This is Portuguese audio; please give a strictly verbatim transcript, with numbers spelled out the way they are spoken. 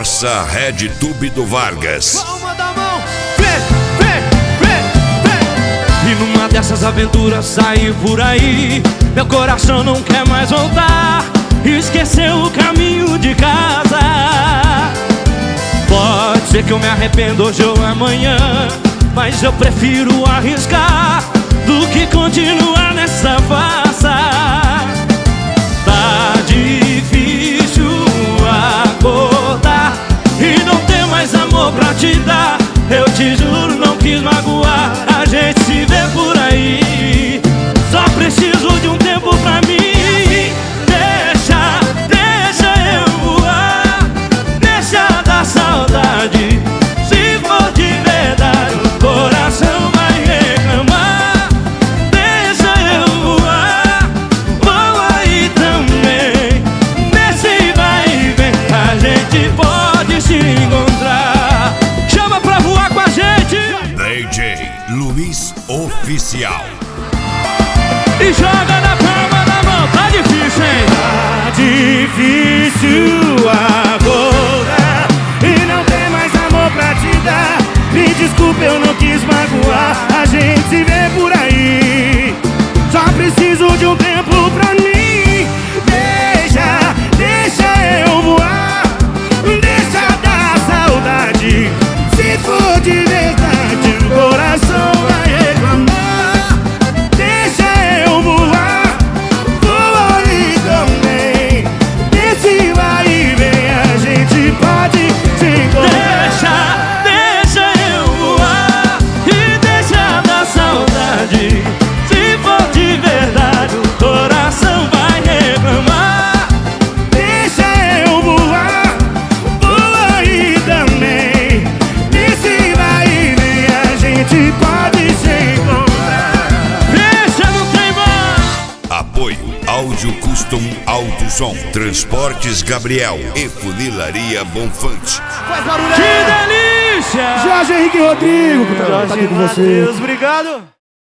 Força RedTube do Vargas. Palma da mão, vem, vem, vem, vem. E numa dessas aventuras saí por aí. Meu coração não quer mais voltar. Esqueceu o caminho de casa. Pode ser que eu me arrependo hoje ou amanhã, mas eu prefiro arriscar do que continuar nessa farsa. Tá difícil acordar e não ter mais amor pra te dar. Eu te juro, não quis magoar. A gente se vê por aí. Só preciso de um tempo pra mim. Deixa, deixa eu voar. Deixa dar saudade. Se for de verdade, o coração vai reclamar. Deixa eu voar. Voa aí também. Nesse vai e vem, a gente pode se encontrar. Chama pra voar com a gente. D J Luiz Oficial. E joga na palma da mão. Tá difícil, hein? Tá difícil agora e não tem mais amor pra te dar. Me desculpa, eu não quis magoar. A gente se vê por aí. Só preciso de um tempo pra mim. Deixa, deixa eu voar. Deixa dar saudade. Se for de verdade, o coração vai reclamar. Deixa eu voar. Voa aí também. Nesse vai e vem, a gente pode se encontrar. Deixa, deixa eu voar e deixa dar saudade. Se for de verdade, o coração vai reclamar. Deixa eu voar. Voa aí também. Nesse vai e vem, a gente pode se encontrar. Deixa, não tem mais. Apoio Áudio Custom Alto Som, Transportes Gabriel e Funilaria Bonfante. Faz barulho Que aí. delícia! Jorge Henrique Rodrigo, tá aqui com você. Obrigado.